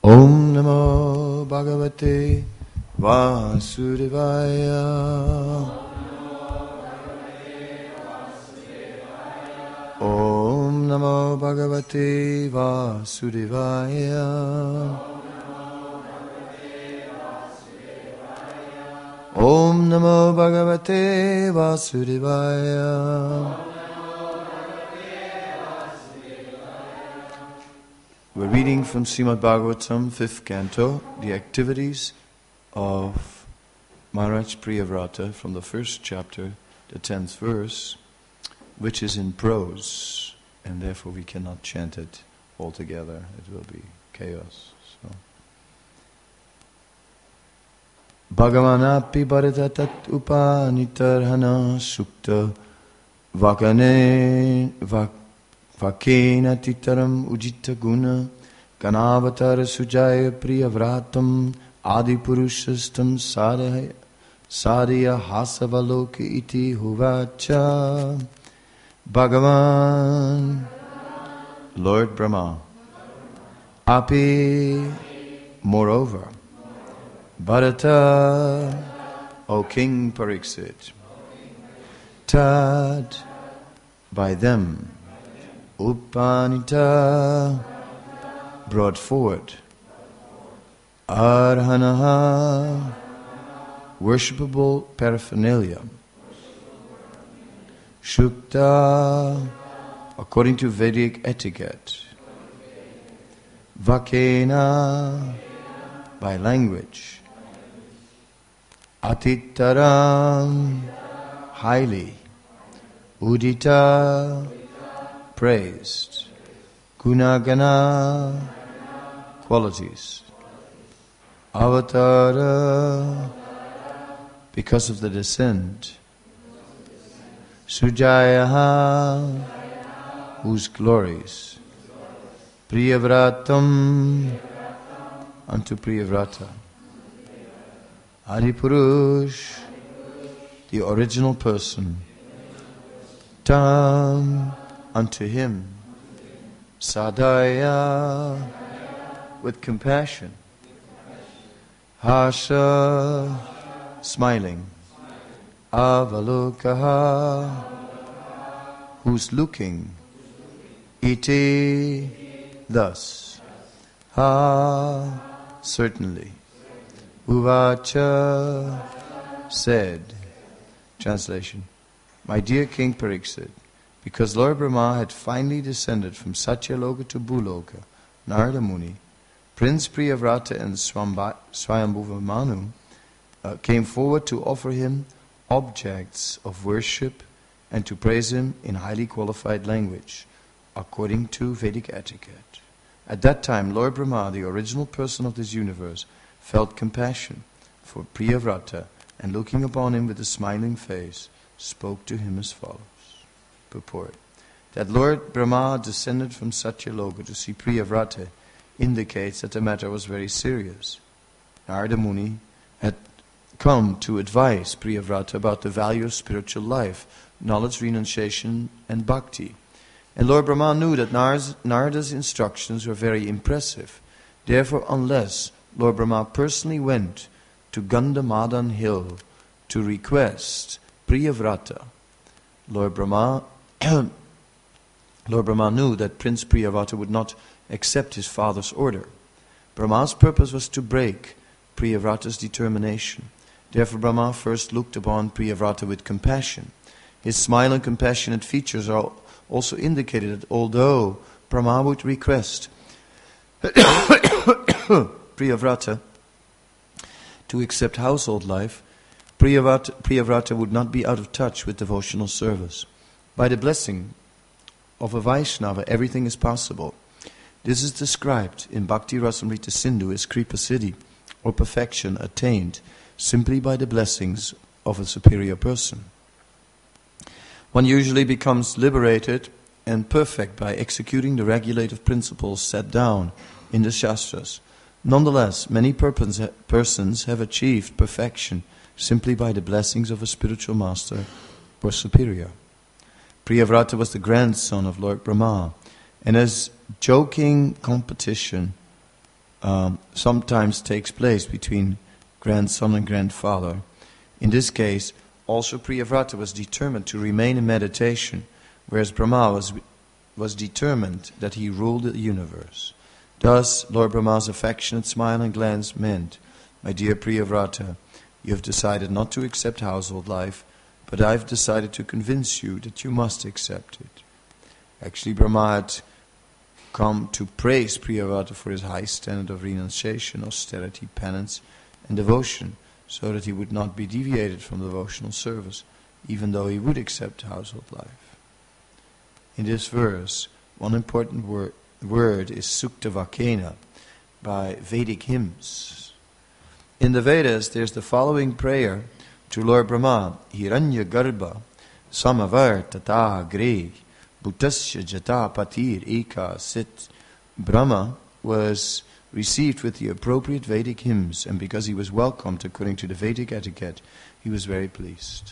Om Namo Bhagavate Vasudevaya. Om Namo Bhagavate Vasudevaya. Om Namo Bhagavate Vasudevaya. We're reading from Srimad Bhagavatam, 5th canto, the activities of Maharaj Priyavrata from the 1st chapter, the 10th verse, which is in prose, and therefore we cannot chant it all together. It will be chaos. So, Bhagavanapi bharatatat upanitarhana sukta vakena titaram ujita guna ganavatar sujaya priyavratam adipurushastam sadhya hasavaloki iti huvacha. Bhagavan, Lord Brahma, api, moreover, Bharata, O King Pariksit, tad, by them, Upanita, brought forward, Arhanaha, worshipable paraphernalia, Shukta, according to Vedic etiquette, Vakena, by language, Atitaram, highly, Udita, praised, Gunagana, qualities, Avatara, because of the descent, Sujayaha, whose glories, Priyavratam, unto Priyavrata, Adipurush, the original person, Tam, unto him, Sadhya, with compassion, Hasha, smiling, Avalokaha, who's looking, Iti, thus, Ha, certainly, Uvacha, said. Translation. My dear King Pariksit, because Lord Brahma had finally descended from Satyaloka to Bhuloka, Narada Muni, Prince Priyavrata and Swayambhuva Manu came forward to offer him objects of worship and to praise him in highly qualified language, according to Vedic etiquette. At that time, Lord Brahma, the original person of this universe, felt compassion for Priyavrata and looking upon him with a smiling face, spoke to him as follows. Purport. That Lord Brahma descended from Satyaloka to see Priyavrata indicates that the matter was very serious. Narada Muni had come to advise Priyavrata about the value of spiritual life, knowledge, renunciation and bhakti. And Lord Brahma knew that Narada's instructions were very impressive. Therefore, unless Lord Brahma personally went to Gandhamadan hill to request Priyavrata, Lord Brahma knew that Prince Priyavrata would not accept his father's order. Brahma's purpose was to break Priyavrata's determination. Therefore Brahma first looked upon Priyavrata with compassion. His smile and compassionate features are also indicated that although Brahma would request Priyavrata to accept household life, Priyavrata would not be out of touch with devotional service. By the blessing of a Vaishnava, everything is possible. This is described in Bhakti Rasamrita Sindhu as Kripa Siddhi, or perfection attained simply by the blessings of a superior person. One usually becomes liberated and perfect by executing the regulative principles set down in the Shastras. Nonetheless, many persons have achieved perfection simply by the blessings of a spiritual master or superior. Priyavrata was the grandson of Lord Brahma, and as joking competition sometimes takes place between grandson and grandfather. In this case, also Priyavrata was determined to remain in meditation, whereas Brahma was determined that he ruled the universe. Thus, Lord Brahma's affectionate smile and glance meant, "My dear Priyavrata, you have decided not to accept household life, but I have decided to convince you that you must accept it." Actually, Brahma had come to praise Priyavrata for his high standard of renunciation, austerity, penance, and devotion, so that he would not be deviated from devotional service, even though he would accept household life. In this verse, one important word is Suktavakena, by Vedic hymns. In the Vedas, there's the following prayer to Lord Brahma: Hiranya Garbha Samavar Tata Gre Bhutasya Jata Patir Eka Sit. Brahma was received with the appropriate Vedic hymns, and because he was welcomed according to the Vedic etiquette, he was very pleased.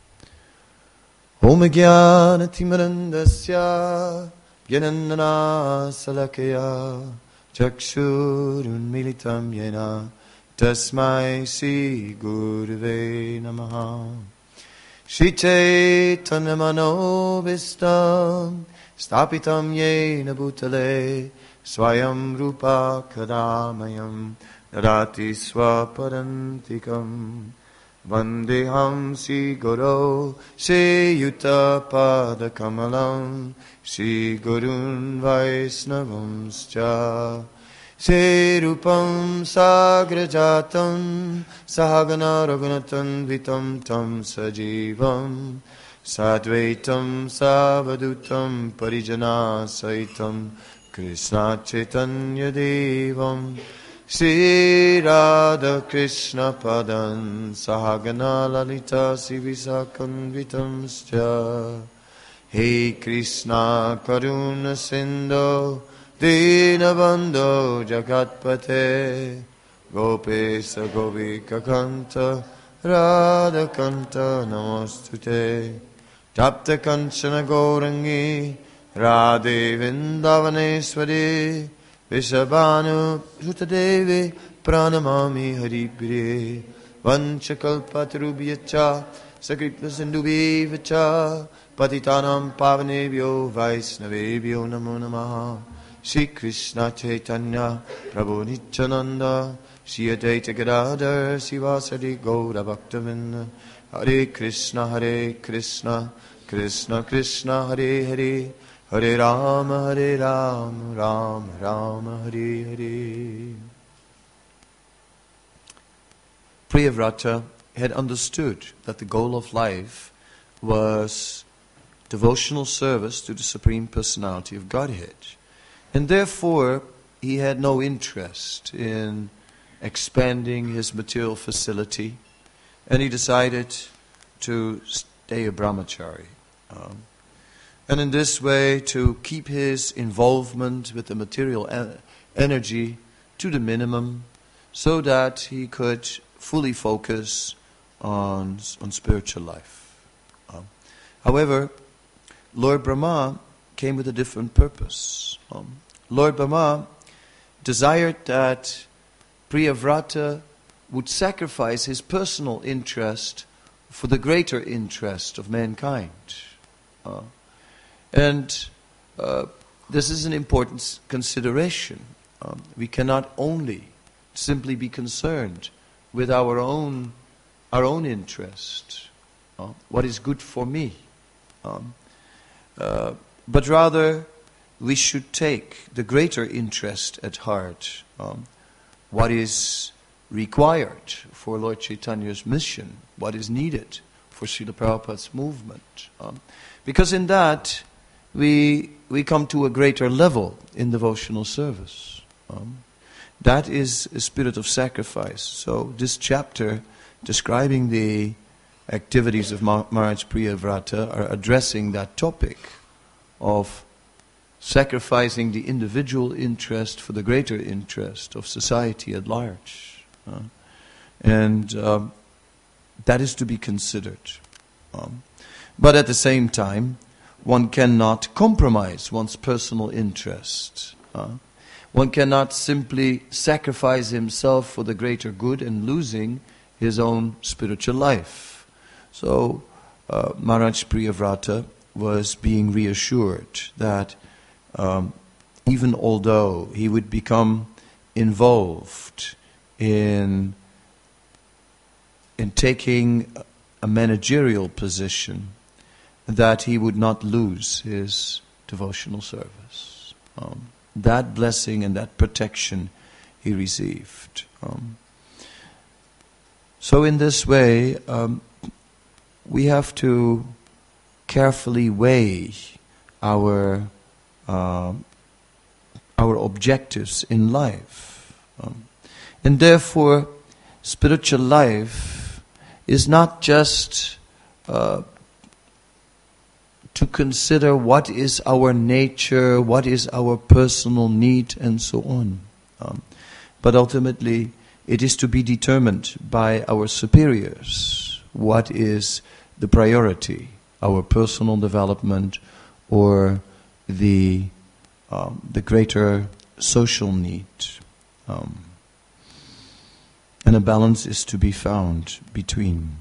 Om Jnana Timarandasya Gyanandana Salakaya Chakshurun Militam Yena Tasmai Sri Gurave Namaha. Shri Chaitanya Manobhistam Stapitam Yena Bhutale Swayam Rupa Kadamayam Dadati Swapadantikam Vandeham Sri Guru Shri Yuta Pada Kamalam Shri Gurun Vaisnavamscha Shri Rupam Sagrajatam Sahagana Raghunatan Vitam Tam Sajivam Sadvaitam Savadutam Parijana Saitam Krishna Chaitanya Devam Shri Radha Krishna Padan Sahagana Lalita Sivisakam Vitamscha. Hey Krishna Karuna Sindhu Dinabandho Jagatpate Gopesa Govika Kanta Radha Kanta Namostute Tapta Kanchana Gaurangi Radhe Vindavaneswari Vishabhanu Sutadevi Pranamami Haripire Vanchakalpatarubhyacha Sakritva Sindhuvivacha Patitanam Pavanebhyo Vaisnavebhyo Namo Namaha. Shri Krishna Chaitanya Prabhu Nityananda Shri Advaita Gadadhar Sivasadi Gaura Bhaktavinda. Hare Krishna Krishna Krishna Hare Hare Hare Rama Rama Rama Hare Hare. Priyavrata had understood that the goal of life was devotional service to the Supreme Personality of Godhead. And therefore, he had no interest in expanding his material facility, and he decided to stay a brahmachari. And in this way, to keep his involvement with the material energy to the minimum, so that he could fully focus on spiritual life. However, Lord Brahma came with a different purpose. Lord Brahma desired that Priyavrata would sacrifice his personal interest for the greater interest of mankind. And this is an important consideration. We cannot only simply be concerned with our own interest. What is good for me? But rather, we should take the greater interest at heart. What is required for Lord Chaitanya's mission? What is needed for Srila Prabhupada's movement? Because in that, we come to a greater level in devotional service. That is a spirit of sacrifice. So this chapter, describing the activities of Maharaj Priyavrata, are addressing that topic of sacrificing the individual interest for the greater interest of society at large. And that is to be considered. But at the same time, one cannot compromise one's personal interest. One cannot simply sacrifice himself for the greater good and losing his own spiritual life. So Maharaj Priyavrata was being reassured that even although he would become involved in taking a managerial position, that he would not lose his devotional service. That blessing and that protection he received. So in this way, we have to carefully weigh our objectives in life. And therefore, spiritual life is not just to consider what is our nature, what is our personal need, and so on. But ultimately, it is to be determined by our superiors what is the priority, our personal development or the greater social need. And a balance is to be found between.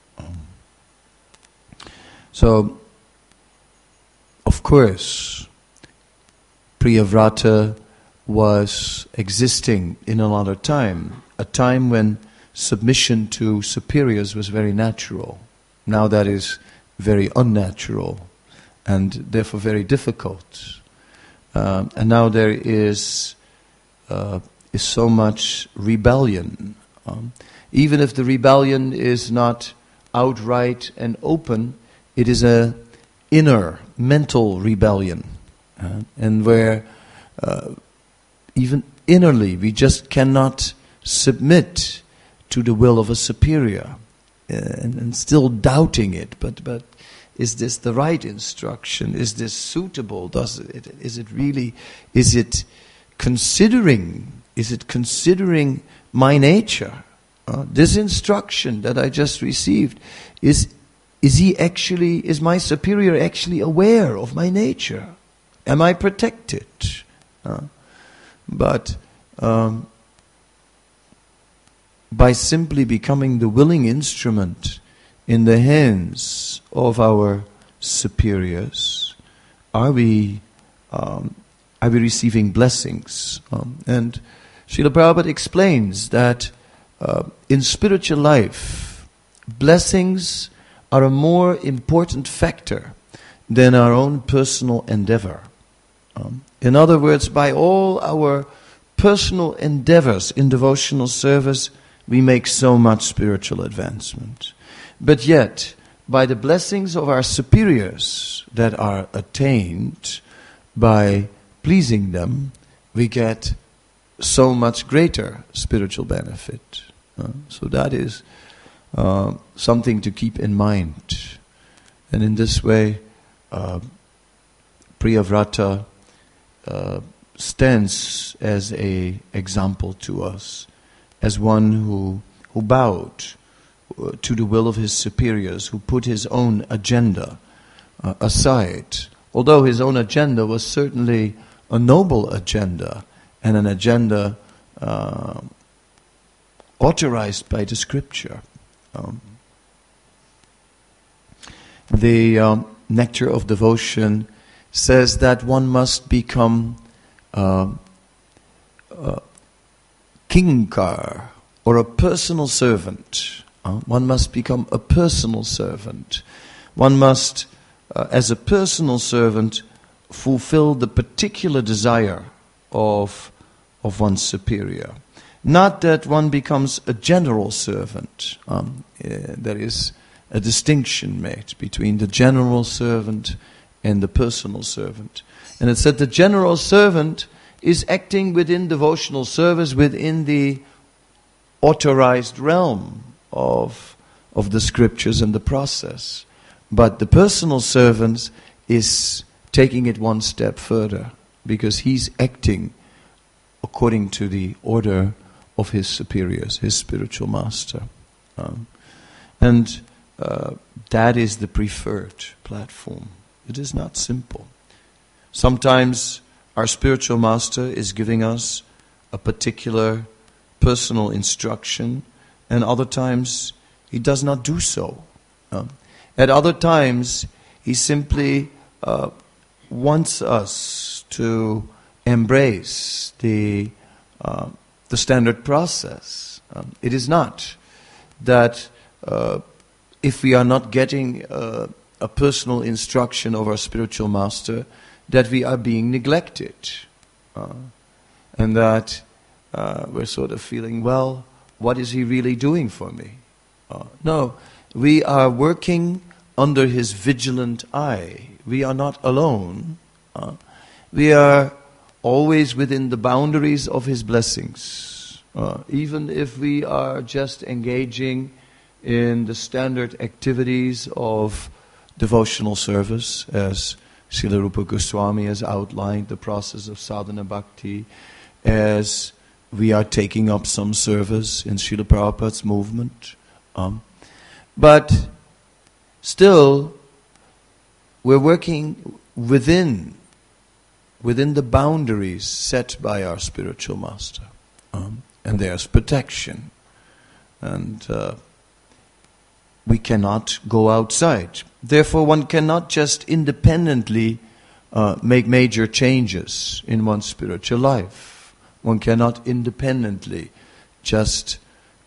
So, of course, Priyavrata was existing in another time, a time when submission to superiors was very natural. Now that is very unnatural and therefore very difficult. And now there is so much rebellion. Even if the rebellion is not outright and open, it is a inner mental rebellion, and where even innerly we just cannot submit to the will of a superior, and still doubting it. But is this the right instruction? Is this suitable? Is it considering my nature? This instruction that I just received, is my superior actually aware of my nature? Am I protected? But by simply becoming the willing instrument in the hands of our superiors, are we receiving blessings? And Srila Prabhupada explains that in spiritual life, blessings are a more important factor than our own personal endeavor. In other words, by all our personal endeavors in devotional service, we make so much spiritual advancement. But yet, by the blessings of our superiors that are attained by pleasing them, we get so much greater spiritual benefit. So that is something to keep in mind. And in this way, Priyavrata stands as an example to us, as one who bowed to the will of his superiors, who put his own agenda aside. Although his own agenda was certainly a noble agenda, and an agenda authorized by the scripture. The Nectar of Devotion says that one must become kinkar, or a personal servant. One must become a personal servant. One must, as a personal servant, fulfill the particular desire of one's superior. Not that one becomes a general servant. There is a distinction made between the general servant and the personal servant. And it said the general servant is acting within devotional service, within the authorized realm of the scriptures and the process. But the personal servant is taking it one step further, because he's acting according to the order of his superiors, his spiritual master. And that is the preferred platform. It is not simple. Sometimes our spiritual master is giving us a particular personal instruction, and other times he does not do so. At other times, he simply wants us to embrace the standard process. It is not that if we are not getting a personal instruction of our spiritual master, that we are being neglected, and that we're sort of feeling, well, what is he really doing for me? No, we are working under his vigilant eye. We are not alone. We are always within the boundaries of his blessings. Even if we are just engaging in the standard activities of devotional service, as Srila Rupa Goswami has outlined the process of sadhana bhakti, as we are taking up some service in Srila Prabhupada's movement. But still, we're working within the boundaries set by our spiritual master. And there's protection. And we cannot go outside. Therefore, one cannot just independently make major changes in one's spiritual life. One cannot independently just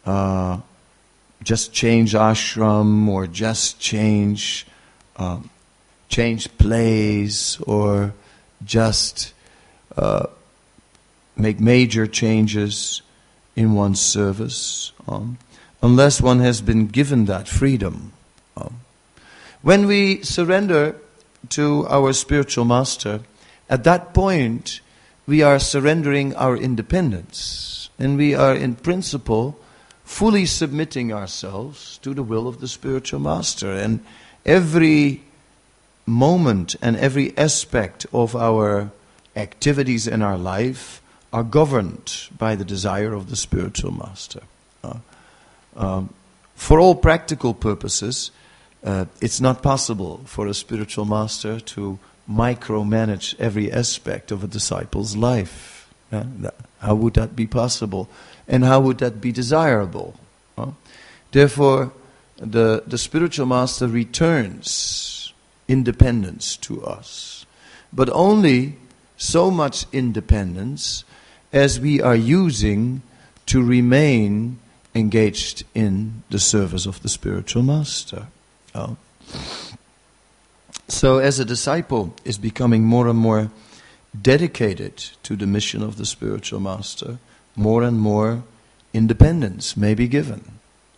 change ashram, or just change place, or just make major changes in one's service, unless one has been given that freedom. When we surrender to our spiritual master, at that point we are surrendering our independence, and we are in principle fully submitting ourselves to the will of the spiritual master. And every moment and every aspect of our activities in our life are governed by the desire of the spiritual master. For all practical purposes, it's not possible for a spiritual master to micromanage every aspect of a disciple's life. How would that be possible? And how would that be desirable? Therefore, the spiritual master returns independence to us, but only so much independence as we are using to remain engaged in the service of the spiritual master. So as a disciple is becoming more and more dedicated to the mission of the spiritual master, more and more independence may be given.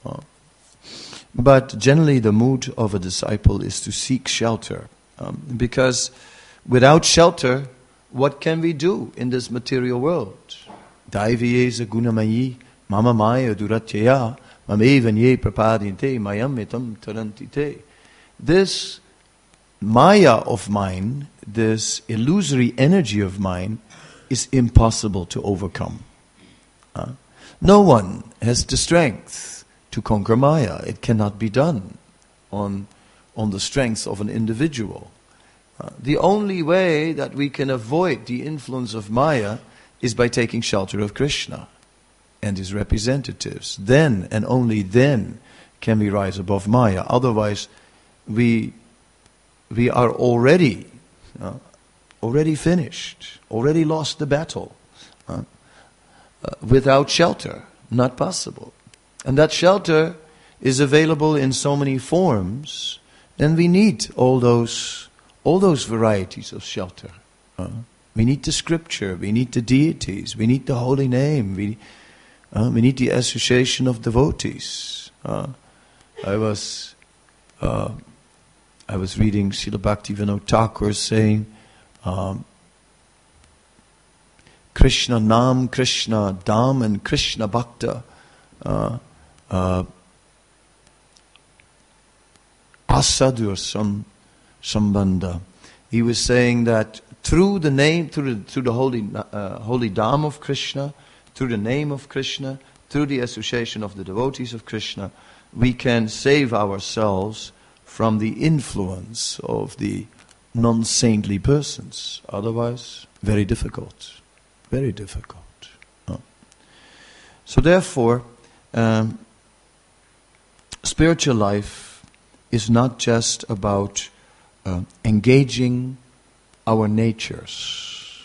But generally the mood of a disciple is to seek shelter. Because without shelter, what can we do in this material world? Daiviyeza gunamayi mama maya duratyaya mamevanye prapadinte mayam etam tarantite. This maya of mine, this illusory energy of mine, is impossible to overcome. No one has the strength to conquer maya. It cannot be done on the strength of an individual. The only way that we can avoid the influence of maya is by taking shelter of Krishna and his representatives. Then and only then can we rise above maya. Otherwise, we are already finished, already lost the battle. Without shelter, not possible. And that shelter is available in so many forms, and we need all those varieties of shelter. We need the scripture, we need the deities, we need the holy name, we need the association of devotees. I was reading Srila Bhaktivinoda Thakur saying, Krishna Nam, Krishna Dham, and Krishna Bhakta Asadur Sambandha. He was saying that through the name, through the holy Dham of Krishna, through the name of Krishna, through the association of the devotees of Krishna, we can save ourselves from the influence of the non-saintly persons. Otherwise, very difficult. Very difficult. So therefore, spiritual life is not just about engaging our natures.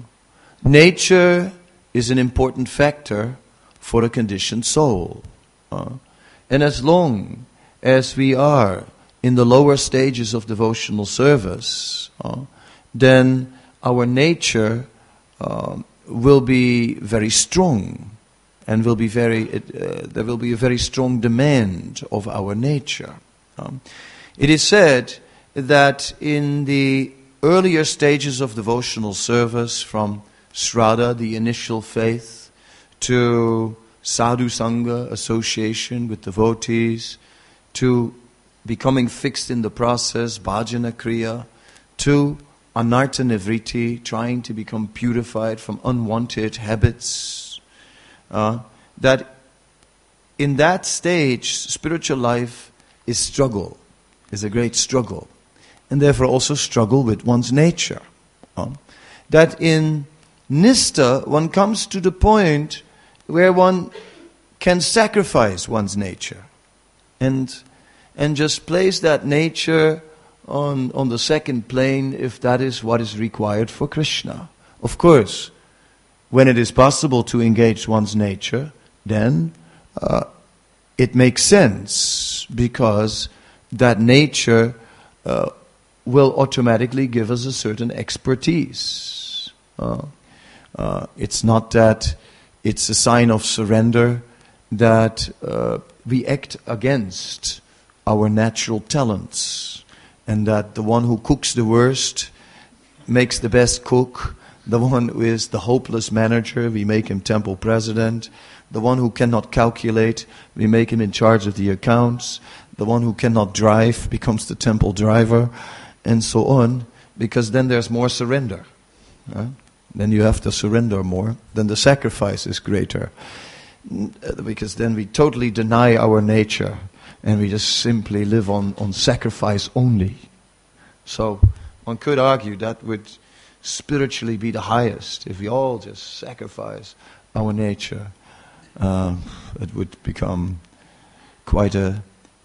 Nature is an important factor for a conditioned soul. And as long as we are in the lower stages of devotional service, then our nature will be very strong, and will be there will be a very strong demand of our nature. It is said that in the earlier stages of devotional service, from Shraddha, the initial faith, to Sadhu Sangha, association with devotees, to becoming fixed in the process, bhajana kriya, to anartha nivriti, trying to become purified from unwanted habits, that in that stage, spiritual life is struggle, is a great struggle, and therefore also struggle with one's nature. That in Nistha, one comes to the point where one can sacrifice one's nature and just place that nature on the second plane if that is what is required for Krishna. Of course, when it is possible to engage one's nature, then it makes sense, because that nature will automatically give us a certain expertise. It's not that it's a sign of surrender that we act against our natural talents, and that the one who cooks the worst makes the best cook. The one who is the hopeless manager, we make him temple president. The one who cannot calculate, we make him in charge of the accounts. The one who cannot drive becomes the temple driver, and so on, because then there's more surrender. Then you have to surrender more. Then the sacrifice is greater, because then we totally deny our nature, and we just simply live on sacrifice only. So one could argue that would spiritually be the highest. If we all just sacrifice our nature, it would become quite a...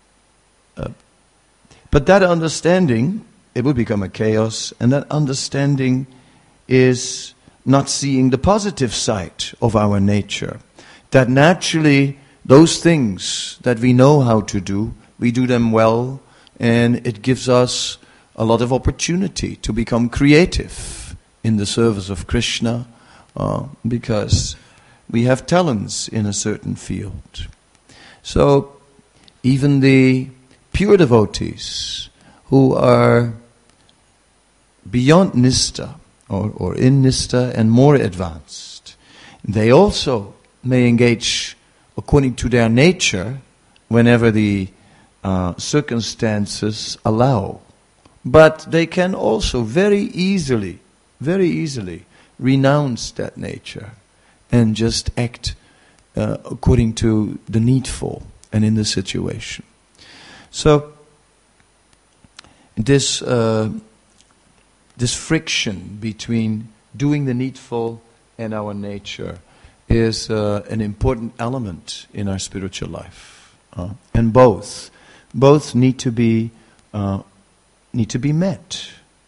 But that understanding, it would become a chaos, and that understanding is not seeing the positive side of our nature. That naturally, those things that we know how to do, we do them well, and it gives us a lot of opportunity to become creative in the service of Krishna, because we have talents in a certain field. So even the pure devotees who are beyond Nistha or in Nistha and more advanced, they also may engage according to their nature whenever the circumstances allow. But they can also very easily renounce that nature and just act according to the needful and in the situation. So this friction between doing the needful and our nature is an important element in our spiritual life, and both need to be met.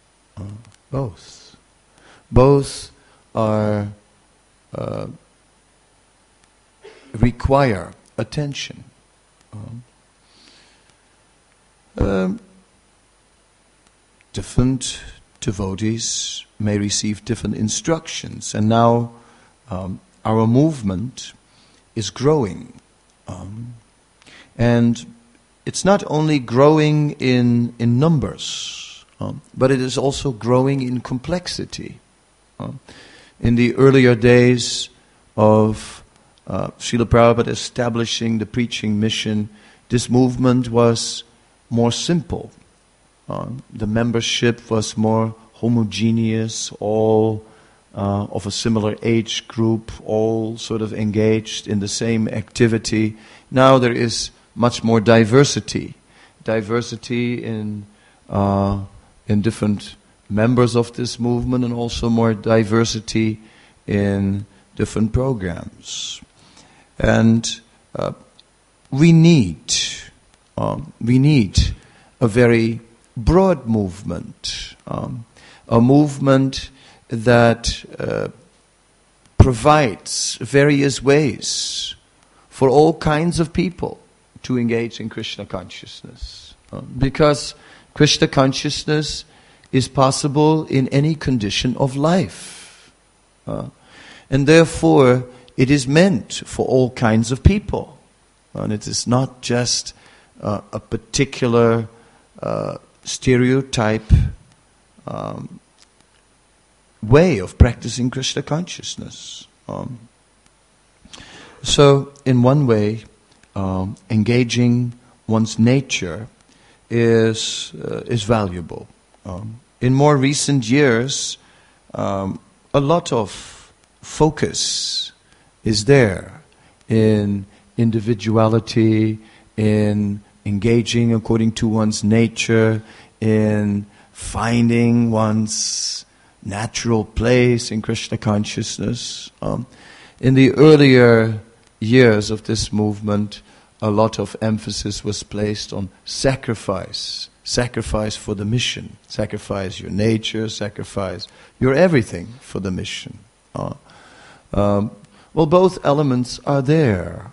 Both are require attention. Different devotees may receive different instructions, and now our movement is growing, and it's not only growing in numbers, but it is also growing in complexity. In the earlier days of Srila Prabhupada establishing the preaching mission, this movement was more simple. The membership was more homogeneous, all of a similar age group, all sort of engaged in the same activity. Now there is much more diversity in in different members of this movement, and also more diversity in different programs. And we need a very broad movement, a movement that provides various ways for all kinds of people to engage in Krishna consciousness. Because Krishna consciousness is possible in any condition of life. And therefore, it is meant for all kinds of people. And it is not just a particular stereotype way of practicing Krishna consciousness. So, in one way, engaging one's nature is valuable. In more recent years, a lot of focus is there in individuality, in engaging according to one's nature, in finding one's natural place in Krishna consciousness. In the earlier years of this movement, a lot of emphasis was placed on sacrifice. Sacrifice for the mission. Sacrifice your nature, sacrifice your everything for the mission. Well, both elements are there.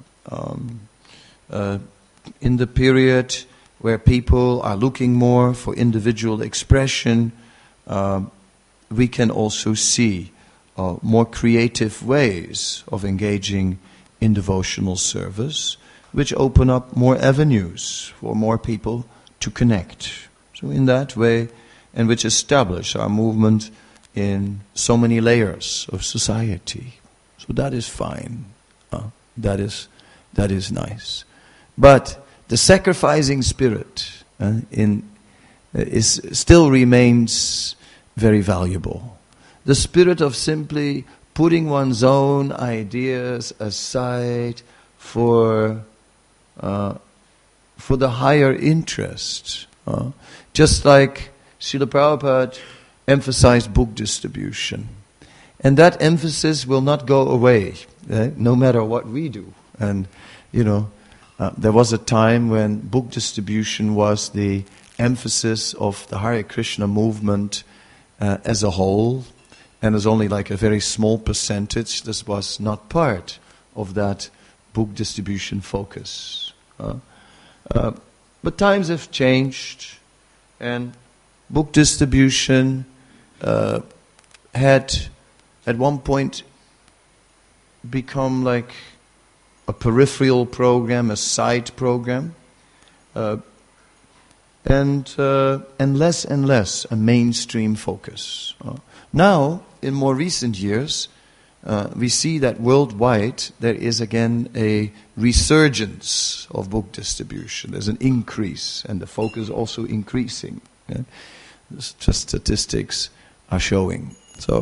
In the period where people are looking more for individual expression, we can also see more creative ways of engaging in devotional service, which open up more avenues for more people to connect. So in that way, and which establish our movement in so many layers of society. So that is fine. That is nice. But the sacrificing spirit still remains very valuable. The spirit of simply putting one's own ideas aside for the higher interest. Just like Srila Prabhupada emphasized book distribution. And that emphasis will not go away, no matter what we do. And, there was a time when book distribution was the emphasis of the Hare Krishna movement as a whole, and as only like a very small percentage, this was not part of that book distribution focus. But times have changed, and book distribution had at one point become like a peripheral program, a side program, and less and less a mainstream focus. Now, in more recent years, we see that worldwide there is again a resurgence of book distribution. There's an increase, and the focus also increasing. Just statistics are showing.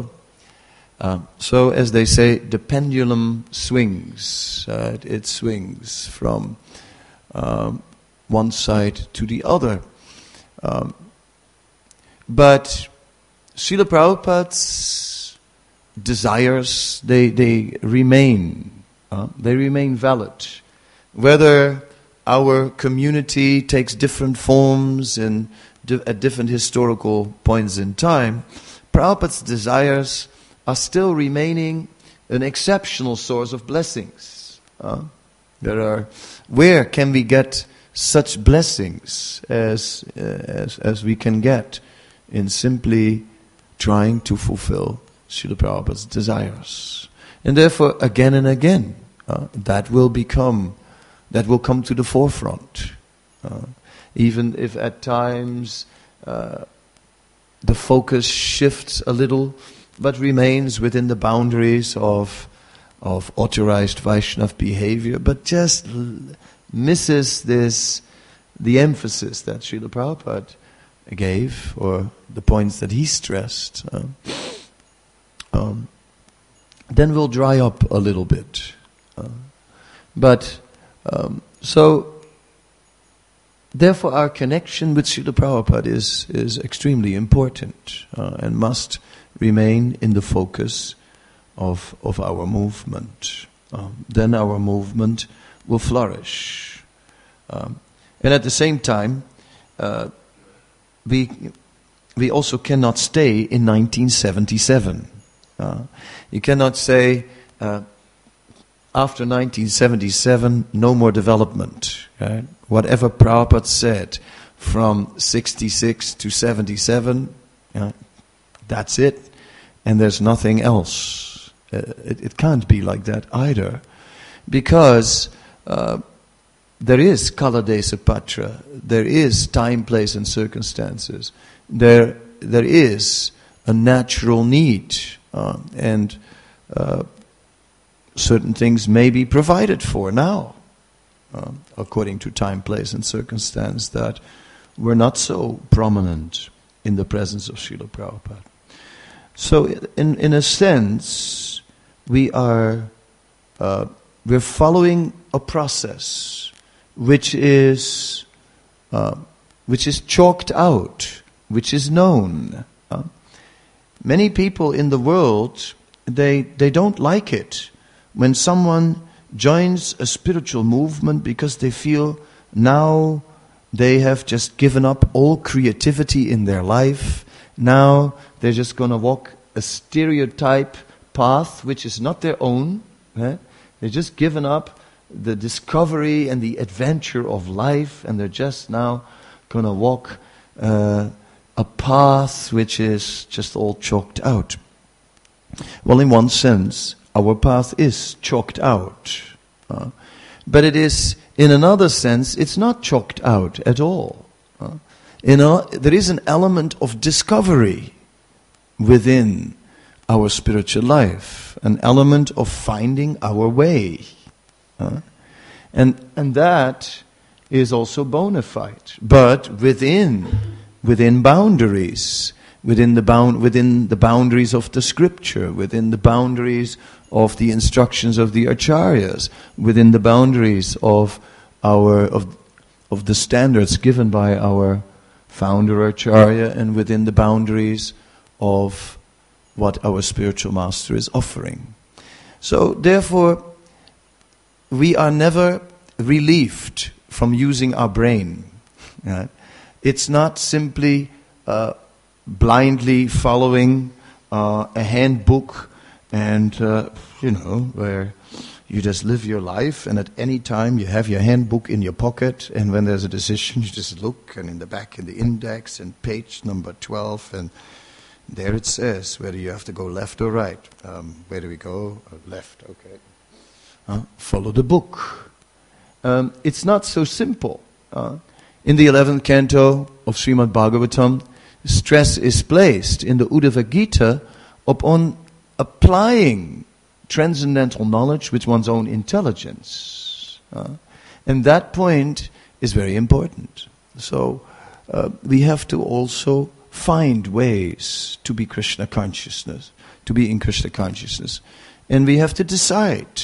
So as they say, the pendulum swings. It swings from one side to the other. But Srila Prabhupada's desires, they remain valid. Whether our community takes different forms at different historical points in time, Prabhupada's desires are still remaining an exceptional source of blessings. Where can we get such blessings as we can get in simply trying to fulfill Srila Prabhupada's desires? And therefore, again and again, that will come to the forefront. Even if at times the focus shifts a little, but remains within the boundaries of authorized Vaishnava behavior, but just misses the emphasis that Srila Prabhupada gave, or the points that he stressed, then we'll dry up a little bit. So therefore our connection with Srila Prabhupada is extremely important and must remain in the focus of our movement. Then our movement will flourish. And at the same time, we also cannot stay in 1977. You cannot say, after 1977, no more development. Right? Whatever Prabhupada said from 66 to 77, that's it, and there's nothing else. It can't be like that either, because there is Kala Desa Patra, there is time, place, and circumstances. There is a natural need, and certain things may be provided for now, according to time, place, and circumstance that were not so prominent in the presence of Srila Prabhupada. So, in a sense, we're following a process which is chalked out, which is known. Many people in the world, they don't like it when someone joins a spiritual movement because they feel now they have just given up all creativity in their life. Now they're just going to walk a stereotype path which is not their own. They're just given up the discovery and the adventure of life, and they're just now going to walk a path which is just all chalked out. Well, in one sense, our path is chalked out. But it is, in another sense, it's not chalked out at all. There is an element of discovery within our spiritual life, an element of finding our way. And that is also bona fide, but within boundaries, within the boundaries of the scripture, within the boundaries of the instructions of the acharyas, within the boundaries of the standards given by our founder acharya, and within the boundaries of what our spiritual master is offering. So therefore, we are never relieved from using our brain. It's not simply blindly following a handbook and, where you just live your life, and at any time you have your handbook in your pocket, and when there's a decision you just look, and in the back in the index and page number 12, and there it says whether you have to go left or right. Where do we go? Left, okay. Follow the book. It's not so simple. In the 11th canto of Srimad Bhagavatam, stress is placed in the Uddhava Gita upon applying transcendental knowledge with one's own intelligence. And that point is very important. So we have to also find ways to be Krishna consciousness, to be in Krishna consciousness. And we have to decide.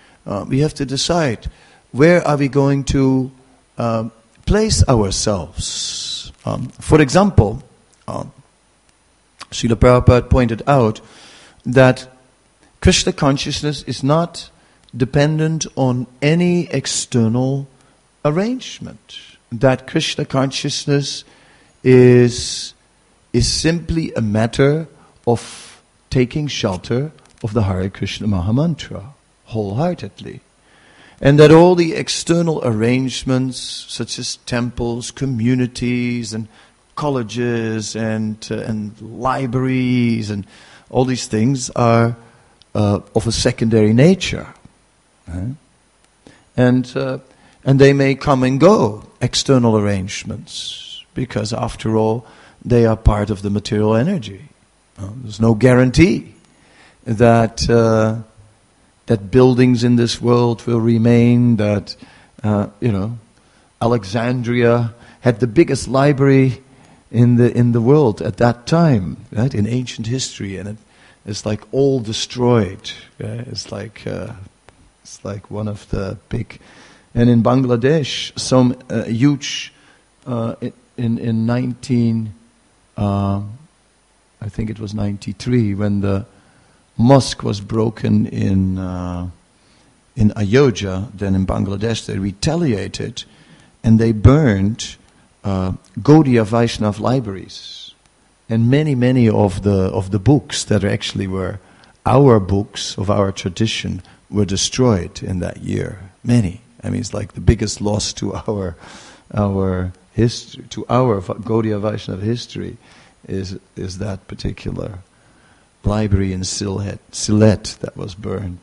Where are we going to place ourselves. For example, Srila Prabhupada pointed out that Krishna consciousness is not dependent on any external arrangement. That Krishna consciousness is simply a matter of taking shelter of the Hare Krishna Mahamantra wholeheartedly. And that all the external arrangements, such as temples, communities, and colleges, and libraries, and all these things are of a secondary nature. And they may come and go, external arrangements, because after all, they are part of the material energy. There's no guarantee that buildings in this world will remain, that, Alexandria had the biggest library in the world at that time, right, in ancient history, and it's like all destroyed. Right? It's like one of the big, and in Bangladesh, some huge in 19, I think it was 93, when the mosque was broken in Ayodhya, then in Bangladesh, they retaliated and they burned Gaudiya Vaishnav libraries, and many of the books that actually were our books of our tradition were destroyed in that year. Many. I mean, it's like the biggest loss to our history, to our Gaudiya Vaishnav history, is that particular library in Sylhet that was burned.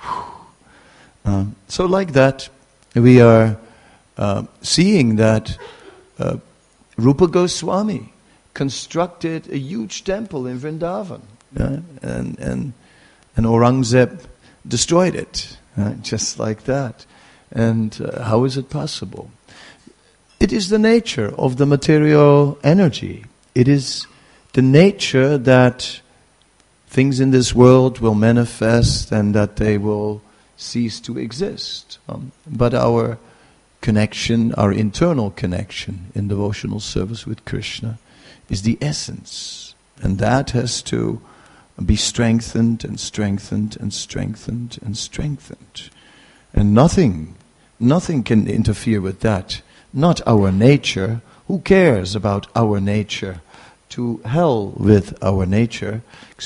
So like that, we are seeing that Rupa Goswami constructed a huge temple in Vrindavan, and Aurangzeb destroyed it, just like that. And how is it possible? It is the nature of the material energy. It is the nature that things in this world will manifest and that they will cease to exist. But our connection, our internal connection in devotional service with Krishna is the essence. And that has to be strengthened and strengthened and strengthened and strengthened. And nothing can interfere with that. Not our nature. Who cares about our nature? To hell with our nature,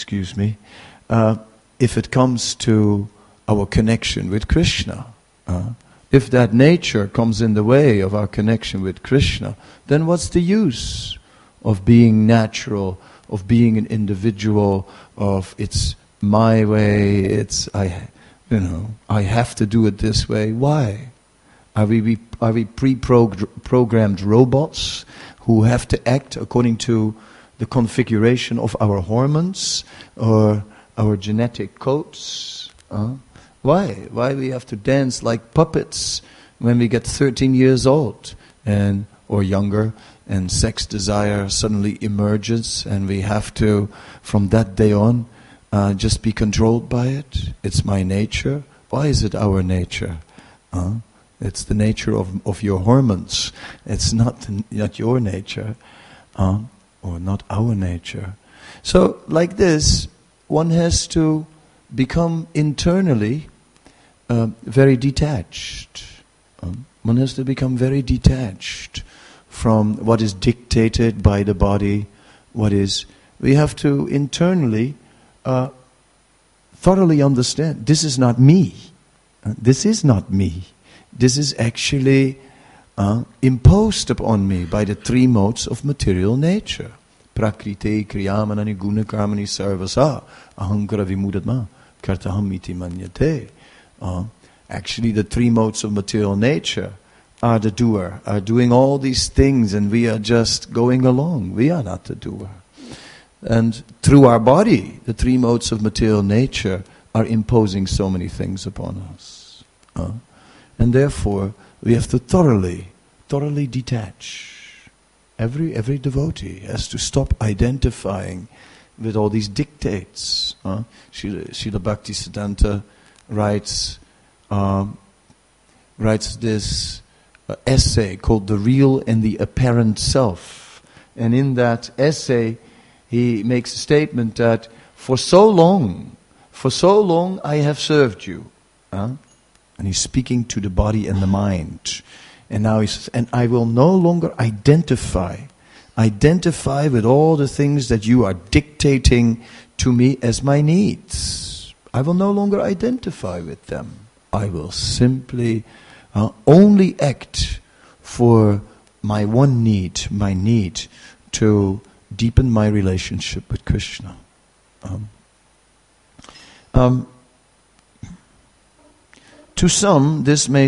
if it comes to our connection with Krishna. If that nature comes in the way of our connection with Krishna, then what's the use of being natural, of being an individual, of it's my way, I have to do it this way? Why? Are we pre-programmed robots who have to act according to the configuration of our hormones or our genetic codes? Why? Why we have to dance like puppets when we get 13 years old or younger, and sex desire suddenly emerges, and we have to, from that day on, just be controlled by it? It's my nature. Why is it our nature? It's the nature of your hormones. It's not your nature, or not our nature. So, like this, one has to become internally very detached. One has to become very detached from what is dictated by the body. We have to internally thoroughly understand, this is not me. This is not me. This is actually imposed upon me by the three modes of material nature. Prakriti kriyamanani gunakarmani sarvasa ahankara vimudatma kartaham iti manyate. Actually, the three modes of material nature are the doer, are doing all these things, and we are just going along. We are not the doer. And through our body, the three modes of material nature are imposing so many things upon us. And therefore, we have to thoroughly detach. Every devotee has to stop identifying with all these dictates. Srila Bhaktisiddhanta writes this essay called The Real and the Apparent Self. And in that essay, he makes a statement that for so long I have served you. And he's speaking to the body and the mind. And now he says, and I will no longer identify with all the things that you are dictating to me as my needs. I will no longer identify with them. I will simply only act for my one need, my need to deepen my relationship with Krishna. To some, this may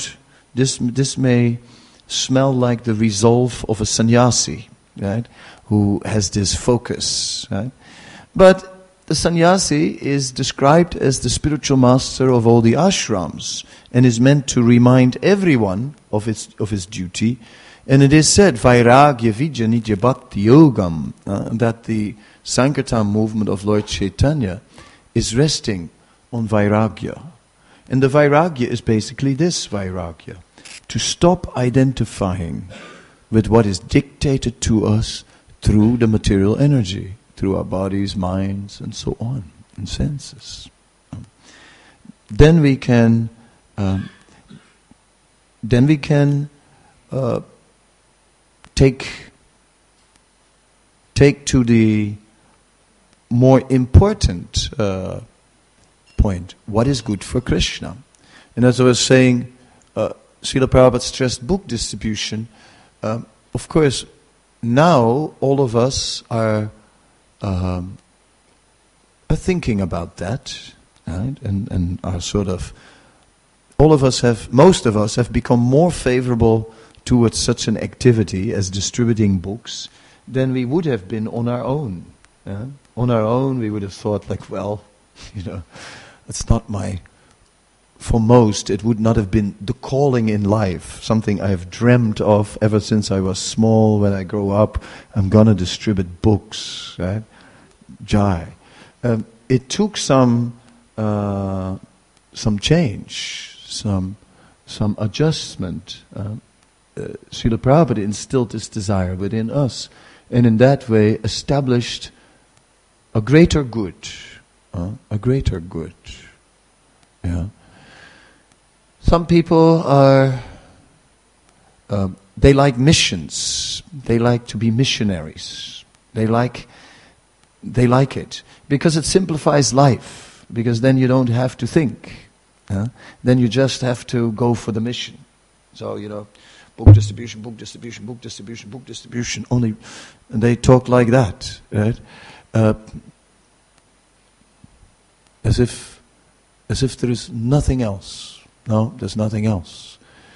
smell like the resolve of a sannyasi, right? Who has this focus, right? But the sannyasi is described as the spiritual master of all the ashrams and is meant to remind everyone of his duty. And it is said, Vairagya Vidya Nitya Bhakti Yogam, that the Sankirtan movement of Lord Chaitanya is resting on Vairagya. And the Vairagya is basically this Vairagya: to stop identifying with what is dictated to us through the material energy, through our bodies, minds, and so on, and senses. Then we can take to the more important point. What is good for Krishna? And as I was saying, Srila Prabhupada stressed book distribution. Of course, now all of us are thinking about that, right? And are sort of, most of us have become more favorable towards such an activity as distributing books than we would have been on our own. Yeah? On our own, we would have thought like, well, it's not for most, it would not have been the calling in life, something I have dreamt of ever since I was small. When I grow up, I'm going to distribute books, right? Jai. It took some change, some adjustment. Srila Prabhupada instilled this desire within us, and in that way established a greater good. Yeah. Some people they like missions. They like to be missionaries. They like it because it simplifies life. Because then you don't have to think. Then you just have to go for the mission. So book distribution. Only, and they talk like that, right? As if there is nothing else. No, there's nothing else.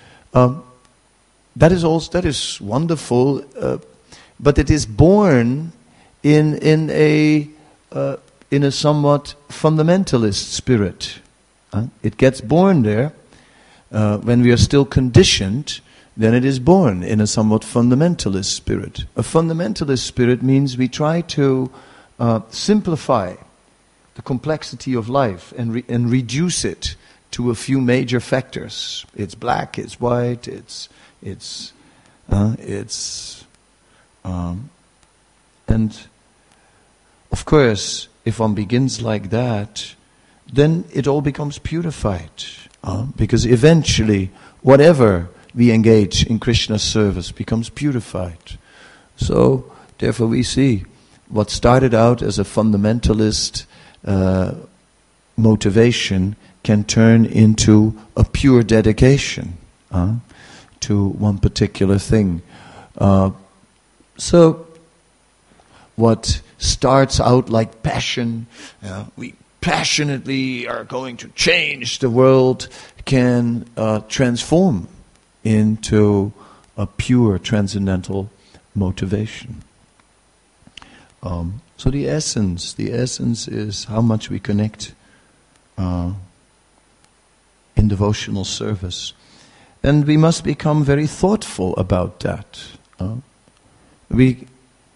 That is wonderful, but it is born in a somewhat fundamentalist spirit. It gets born there when we are still conditioned. Then it is born in a somewhat fundamentalist spirit. A fundamentalist spirit means we try to simplify the complexity of life and reduce it to a few major factors. It's black, it's white, and of course, if one begins like that, then it all becomes purified. Because eventually, whatever we engage in Krishna's service becomes purified. So, therefore we see what started out as a fundamentalist motivation can turn into a pure dedication to one particular thing. So, what starts out like passion, we passionately are going to change the world, can transform into a pure transcendental motivation. So the essence is how much we connect in devotional service. And we must become very thoughtful about that. We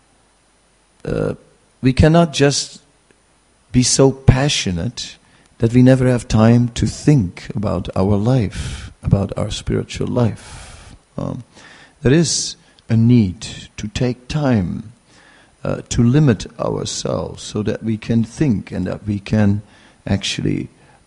cannot just be so passionate that we never have time to think about our life, about our spiritual life. There is a need to take time to limit ourselves so that we can think and that we can actually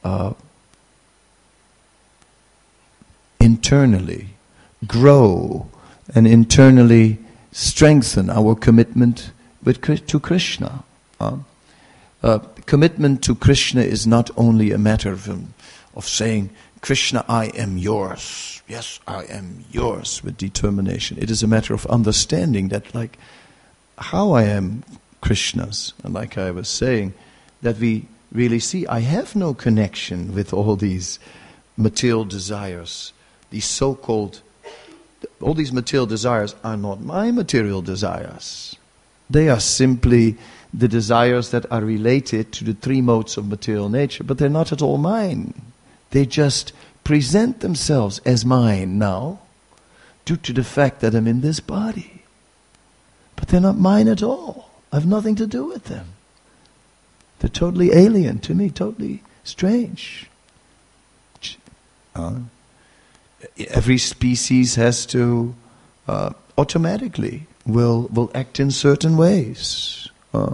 internally grow and internally strengthen our commitment to Krishna. Commitment to Krishna is not only a matter of saying, Krishna, I am yours. Yes, I am yours, with determination. It is a matter of understanding that, like, how I am Krishna's. And like I was saying, that we really see, I have no connection with all these material desires. These so-called, all these material desires are not my material desires. They are simply the desires that are related to the three modes of material nature, but they're not at all mine. They just present themselves as mine now, due to the fact that I'm in this body. But they're not mine at all. I have nothing to do with them. They're totally alien to me, totally strange. Every species has to automatically will act in certain ways.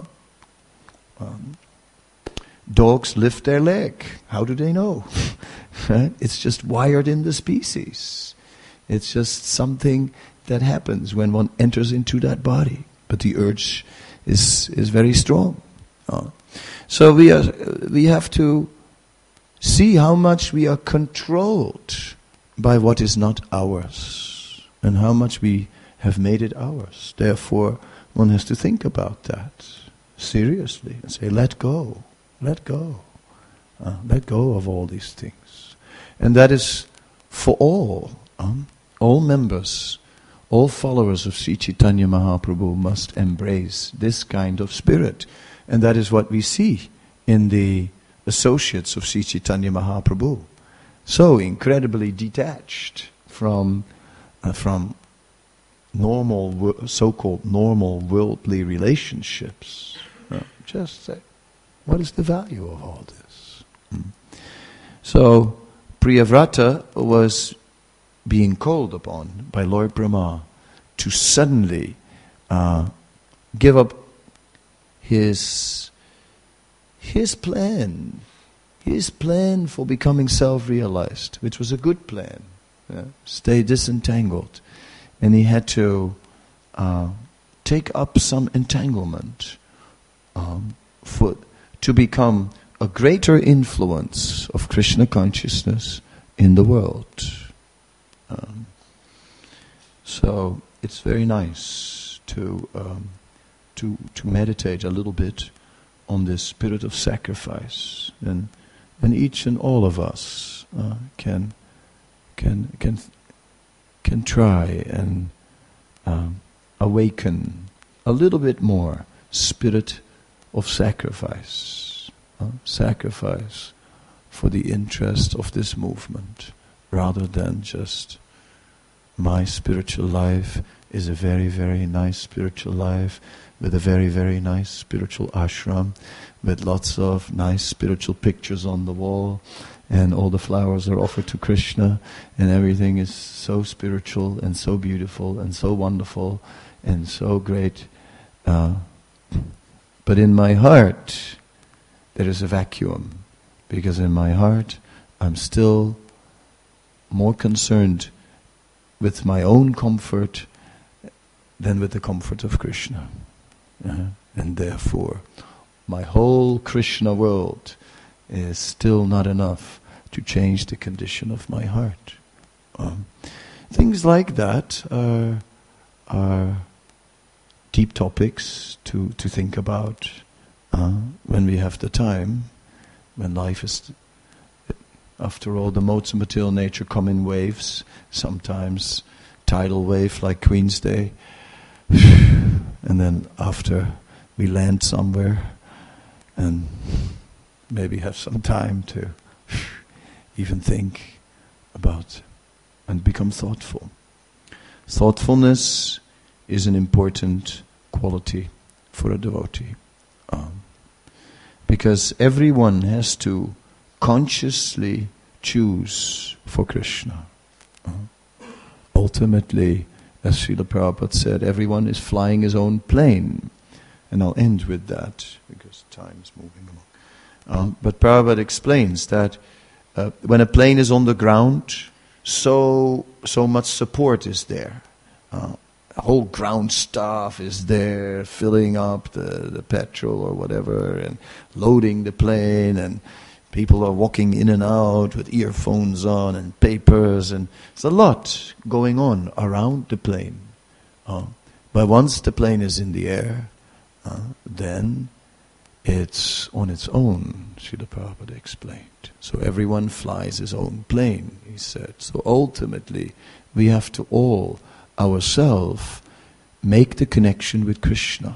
Dogs lift their leg. How do they know? Right? It's just wired in the species. It's just something that happens when one enters into that body. But the urge is very strong. So we have to see how much we are controlled by what is not ours, and how much we have made it ours. Therefore, one has to think about that seriously and say, let go. Let go. Let go of all these things. And that is for all members, all followers of Sri Chaitanya Mahaprabhu must embrace this kind of spirit. And that is what we see in the associates of Sri Chaitanya Mahaprabhu. So incredibly detached from normal, so-called normal worldly relationships. Just say, what is the value of all this? So, Priyavrata was being called upon by Lord Brahma to suddenly give up his plan for becoming self-realized, which was a good plan. Stay disentangled. And he had to take up some entanglement to become a greater influence of Krishna consciousness in the world. So it's very nice to meditate a little bit on this spirit of sacrifice, and each and all of us can try and awaken a little bit more spirit of sacrifice, sacrifice for the interest of this movement, rather than just my spiritual life is a very, very nice spiritual life with a very, very nice spiritual ashram, with lots of nice spiritual pictures on the wall, and all the flowers are offered to Krishna, and everything is so spiritual and so beautiful and so wonderful and so great. But in my heart, there is a vacuum, because in my heart, I'm still more concerned with my own comfort than with the comfort of Krishna. And therefore, my whole Krishna world is still not enough to change the condition of my heart. Things like that are deep topics to think about when we have the time, when life is, after all, the modes of material nature come in waves, sometimes tidal wave like Queen's Day, and then after we land somewhere and maybe have some time to even think about and become thoughtful. Thoughtfulness is an important quality for a devotee, because everyone has to consciously choose for Krishna. Ultimately, as Srila Prabhupada said, everyone is flying his own plane. And I'll end with that, because time is moving along. But Prabhupada explains that when a plane is on the ground, so much support is there. The whole ground staff is there, filling up the petrol or whatever, and loading the plane, and people are walking in and out with earphones on and papers, and there's a lot going on around the plane. But once the plane is in the air, then it's on its own, Srila Prabhupada explained. So everyone flies his own plane, he said. So ultimately, we have to all ourselves make the connection with Krishna.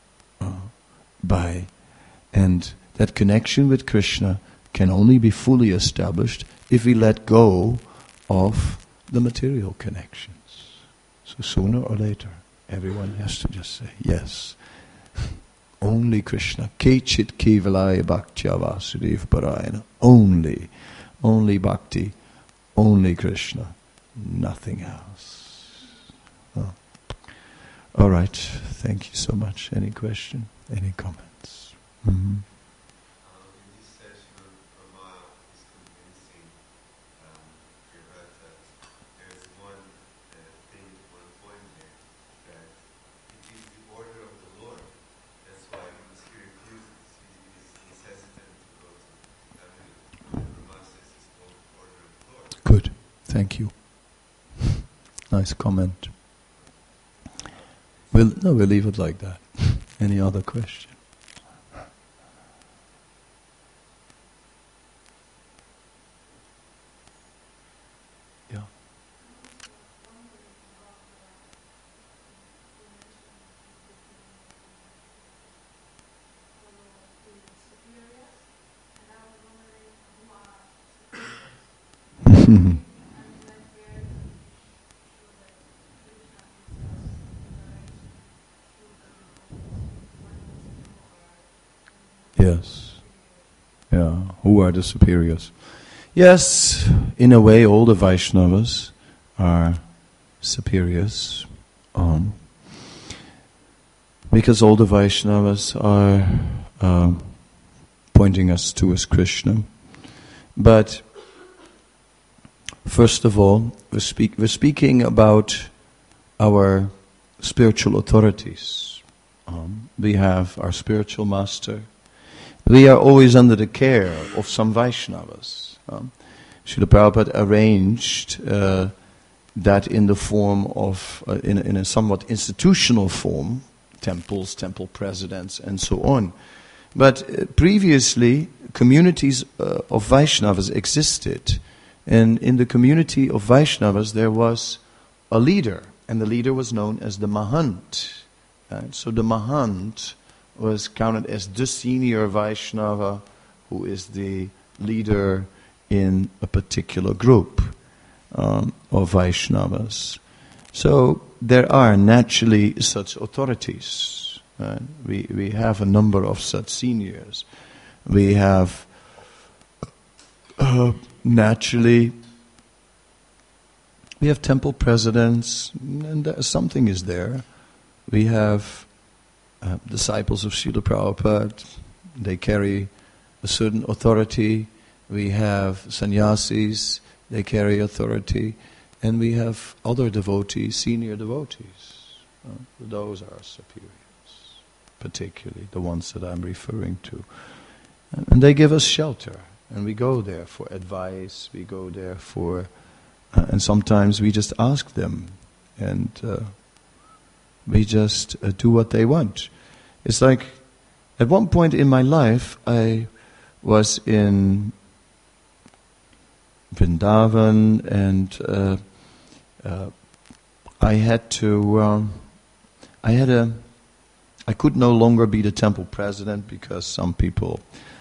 And that connection with Krishna can only be fully established if we let go of the material connections. So sooner or later, everyone has to just say, yes, only Krishna. Kechit kevalaya bhaktya vasudev parayana. Only bhakti, only Krishna, nothing else. All right. Thank you so much. Any question? Any comments? Mm-hmm. In this session, Brahma is convincing Kirata. There's one point there, that it is the order of the Lord. That's why when the spirit he's hesitant to go to heaven. Brahma says it's the order of the Lord. Good. Thank you. Nice comment. We'll leave it like that. Any other question? Yeah. Yes. Yeah. Who are the superiors? Yes, in a way, all the Vaishnavas are superiors. Because all the Vaishnavas are pointing us towards Krishna. But first of all, we're speaking about our spiritual authorities. We have our spiritual master. We are always under the care of some Vaishnavas. Srila Prabhupada arranged that in the form of, in a somewhat institutional form, temples, temple presidents, and so on. But previously, communities of Vaishnavas existed. And in the community of Vaishnavas, there was a leader. And the leader was known as the Mahant. So the Mahant was counted as the senior Vaishnava who is the leader in a particular group of Vaishnavas. So there are naturally such authorities. We have a number of such seniors. We have naturally we have temple presidents, and something is there. We have disciples of Srila Prabhupada, they carry a certain authority. We have sannyasis, they carry authority. And we have other devotees, senior devotees. Those are superiors, particularly the ones that I'm referring to. And they give us shelter. And we go there for advice, we go there for... and sometimes we just ask them. And we just do what they want. It's like, at one point in my life, I was in Vrindavan, and I could no longer be the temple president because some people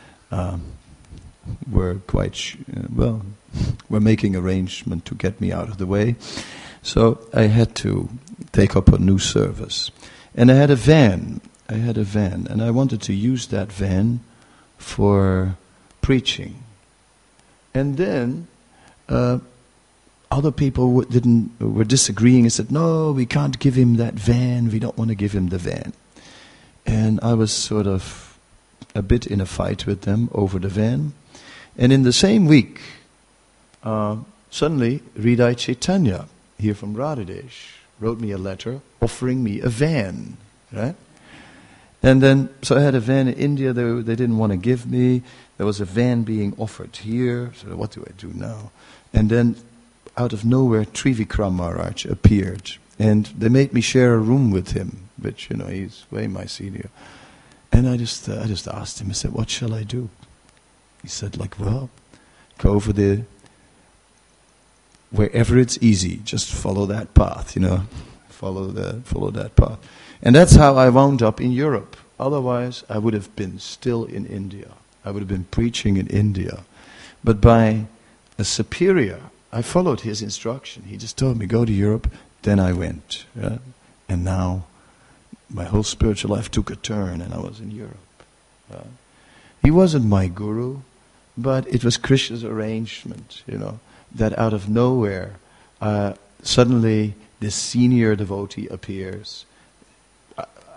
were quite, were making arrangement to get me out of the way. So I had to take up a new service. And I had a van, and I wanted to use that van for preaching. And then other people were disagreeing and said, no, we can't give him that van, we don't want to give him the van. And I was sort of a bit in a fight with them over the van. And in the same week, suddenly Hridaya Chaitanya, here from Radhadesh, wrote me a letter offering me a van, right? And then, so I had a van in India they didn't want to give me. There was a van being offered here. So what do I do now? And then, out of nowhere, Trivikram Maharaj appeared. And they made me share a room with him, which, he's way my senior. And I just asked him, I said, what shall I do? He said, go over there. Wherever it's easy, just follow that path, follow that path. And that's how I wound up in Europe. Otherwise, I would have been still in India. I would have been preaching in India. But by a superior, I followed his instruction. He just told me, go to Europe. Then I went. Yeah? And now, my whole spiritual life took a turn and I was in Europe. He wasn't my guru, but it was Krishna's arrangement, that out of nowhere, suddenly this senior devotee appears.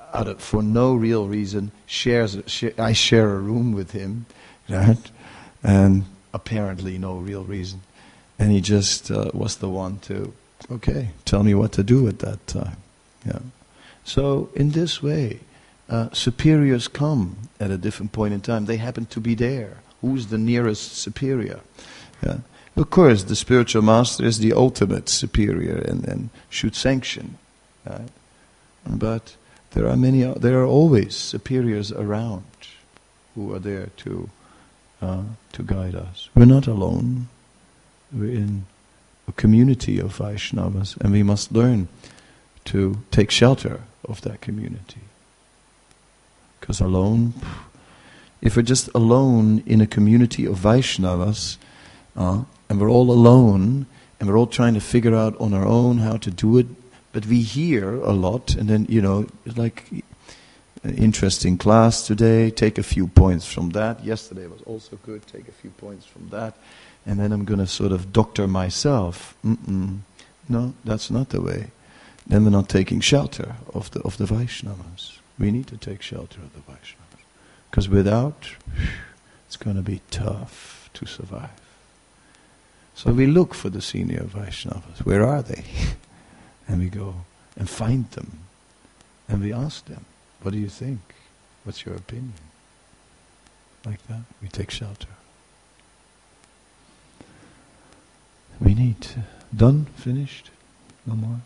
for no real reason, I share a room with him, right? And apparently no real reason. And he just was the one to, okay, tell me what to do at that time. Yeah. So in this way, superiors come at a different point in time. They happen to be there. Who's the nearest superior? Yeah. Of course, the spiritual master is the ultimate superior and should sanction. Right? But there are always superiors around who are there to guide us. We're not alone. We're in a community of Vaishnavas, and we must learn to take shelter of that community. Because alone, if we're just alone in a community of Vaishnavas, and we're all alone, and we're all trying to figure out on our own how to do it, but we hear a lot, and then, it's like an interesting class today, take a few points from that. Yesterday was also good, take a few points from that, and then I'm going to sort of doctor myself. No, that's not the way. Then we're not taking shelter of the Vaishnavas. We need to take shelter of the Vaishnavas. Because without, it's going to be tough to survive. So we look for the senior Vaishnavas. Where are they? And we go and find them. And we ask them, what do you think? What's your opinion? Like that, we take shelter. We need, done, finished, no more?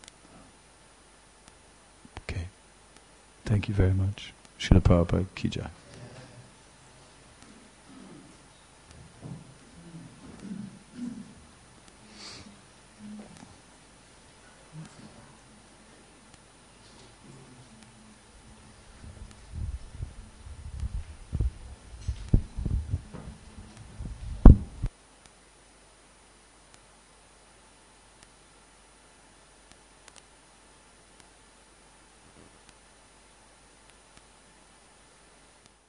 Okay. Thank you very much. Srila Prabhupada Ki Jai.